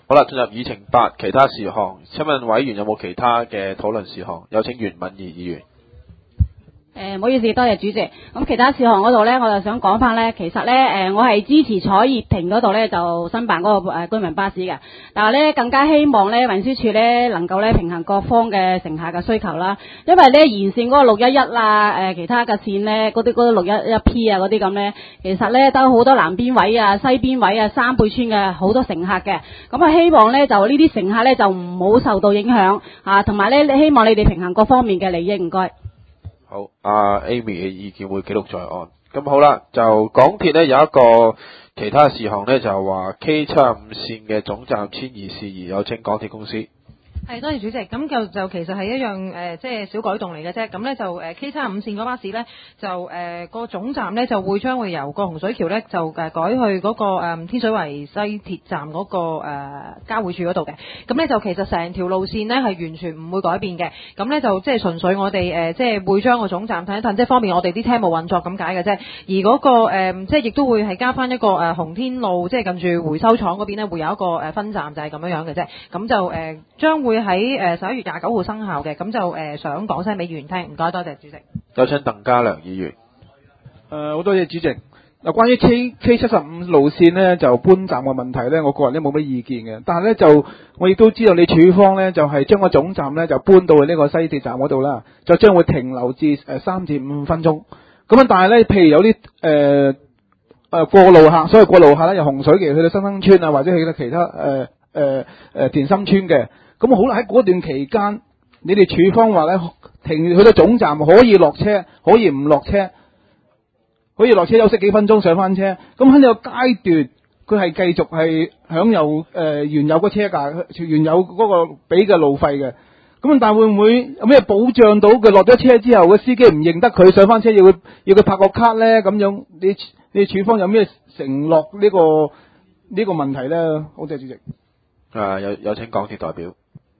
好啦，進入議程8其他事項，請問委員有冇其他嘅討論事項？有請袁敏儀議員。 唔好意思，多謝主席。咁其他事項嗰度呢，我就想講翻呢。其實呢，我係支持彩葉亭嗰度呢，就申辦嗰個居民巴士嘅。但係呢，更加希望呢運輸署呢能夠呢平衡各方嘅乘客嘅需求啦。因為呢沿線嗰個611啦，其他嘅線呢，嗰啲611P 啊嗰啲咁呢，其實呢都好多南邊位啊、西邊位啊、三貝村嘅好多乘客嘅。咁啊，希望呢就呢啲乘客呢就唔好受到影響啊，同埋呢希望你哋平衡各方面嘅利益，唔該。 好，Amy 嘅意見會記錄在案。咁好啦，就港鐵呢有一個其他事項呢，就係話 K75線嘅總站遷移事宜，有請港鐵公司。 係，多謝主席。咁就其實係一樣即係小改動嚟嘅啫。咁咧就K75線嗰巴士咧就個總站咧就將會由個洪水橋咧就改去嗰個天水圍西鐵站嗰個交匯處嗰度嘅。咁咧就其實成條路線咧係完全唔會改變嘅。咁咧就即係純粹我哋即係會將個總站褪一褪，即係方便我哋啲車務運作咁解嘅啫。而嗰個即係亦都會係加翻一個紅天路，即係近住回收廠嗰邊咧會有一個分站，就係咁樣嘅啫。咁就將會喺11月29號生效嘅，咁就想講聲俾議員聽，唔該，多謝主席。 有請鄧家良議員。 好多謝主席。嗱，關於 K75路線呢，就搬站嘅問題呢，我個人都冇乜意見嘅。但係呢，就我亦都知道你處方呢，就係將個總站呢，就搬到去呢個西鐵站嗰度啦，就將會停留至3至5分鐘。咁啊，但係呢，譬如有啲過路客，所謂過路客呢，由洪水橋去到新生村啊，或者去到其他田心村嘅。咁好啦，喺嗰段期間，你哋處方話咧停去到總站可以落車，可以唔落車，可以落車休息幾分鐘上翻車。咁喺呢個階段，佢係繼續係享有原有個車價、原有嗰個俾嘅路費嘅。咁但係會唔會有咩保障到佢落咗車之後，個司機唔認得佢上翻車，要佢拍個卡咧？咁樣你處方有咩承諾呢個問題咧？好謝主席。 有請港鐵代表。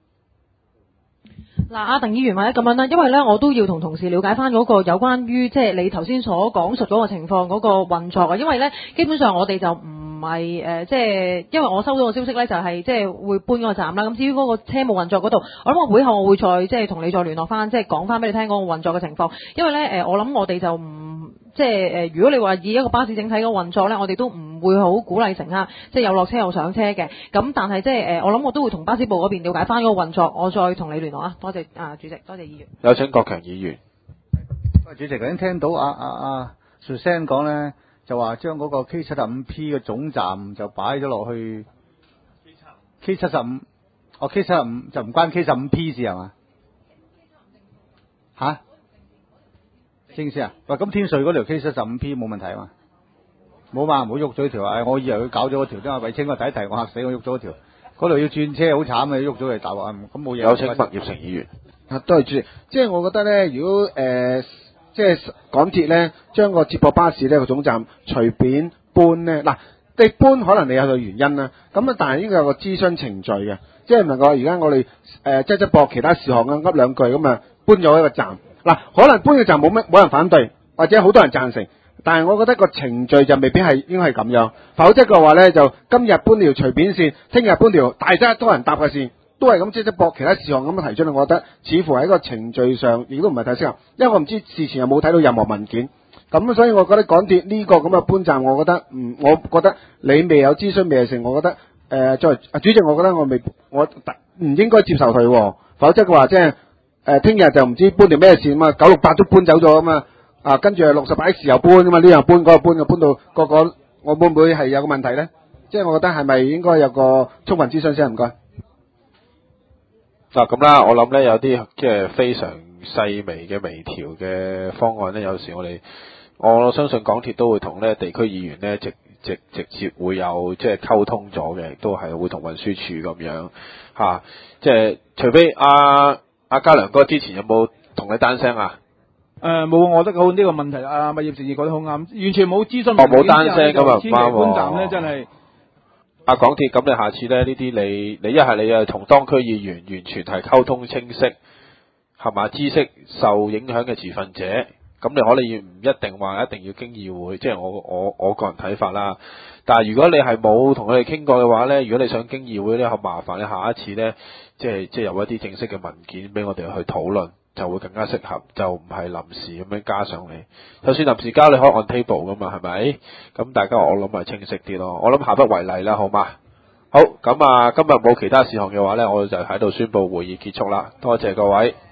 嗱，阿鄧議員或者咁樣啦，因為咧我都要同同事了解翻嗰個有關於即係你頭先所講述嗰個情況嗰個運作啊，因為咧基本上我哋就唔係即係因為我收到個消息咧就係即係會搬嗰個站啦。咁至於嗰個車務運作嗰度，我諗我會後我會再即係同你再聯絡翻，即係講翻俾你聽嗰個運作嘅情況。因為咧我諗我哋就唔即係如果你話以一個巴士整體嗰個運作咧，我哋都唔會好鼓勵乘客即係有落車有上車嘅。咁但係即係我諗我都會同巴士部嗰邊了解翻嗰個運作，我再同你聯絡啊。多謝主席，多謝議員。 有請國強議員。 主席頭先聽到Susan 講咧，就話將嗰個 K75P 嘅總站就擺咗落去 K75，哦 K75就唔關 K75P 事係嘛？吓？正事啊？喂，咁天水嗰條 K75P 冇問題啊嘛？冇嘛，唔好喐咗條啊！我以為佢搞咗嗰條，因為衛青我提我嚇死我喐咗嗰條，嗰度要轉車好慘嘅，喐咗嚟大鑊咁冇嘢。 有請麥業成議員。 多謝主席，即係我覺得咧，如果即係港鐵咧將個接駁巴士呢個總站隨便搬咧，嗱你搬可能你有個原因啦，咁啊但係應該有個諮詢程序嘅，即係唔能夠而家我哋即係駁其他事項啊噏兩句咁啊搬咗一個站，嗱可能搬個站冇人反對，或者好多人贊成，但係我覺得個程序就未必係應該係咁樣，否則嘅話咧就今日搬條隨便線，聽日搬條大家多人搭嘅線。都係咁即係駁其他事項咁樣提出嚟，我覺得似乎喺個程序上亦都唔係太適合，因為我唔知事前有冇睇到任何文件，咁所以我覺得港鐵呢個咁嘅搬站，我覺得我覺得你未有諮詢未成，我覺得作為主席，我覺得我唔應該接受佢，否則嘅話即係聽日就唔知搬條咩線嘛，968都搬走咗啊嘛，跟住68X又搬噶嘛，呢樣搬嗰個搬到個個，我會唔會係有個問題咧？即係我覺得係咪應該有個充分諮詢先？唔該。 嗱咁啦，我諗咧有啲即係非常細微嘅微調嘅方案咧，有時我相信港鐵都會同咧地區議員咧直接會有即係溝通咗嘅，亦都係會同運輸署咁樣嚇，即係除非阿家良哥之前有冇同你單聲啊？ 冇，我覺得好呢個問題，物業成議講得好啱，完全冇諮詢。 冇單聲咁啊，唔啱搬站咧真係。 港鐵咁，你下次咧呢啲你一係你啊同當區議員完全係溝通清晰，係嘛？知悉受影響嘅持份者咁你可能唔一定話一定要經議會，即係我個人睇法啦。但係如果你係冇同佢哋傾過嘅話咧，如果你想經議會咧，好麻煩你下一次咧，即係有一啲正式嘅文件俾我哋去討論，就會更加適合，就唔係臨時咁樣加上嚟。就算臨時交，你可以按 table 噶嘛，係咪？咁大家我諗係清晰啲咯。我諗下不為例啦，好嘛？好，咁啊，今日冇其他事項嘅話咧，我就喺度宣佈會議結束啦。多謝各位。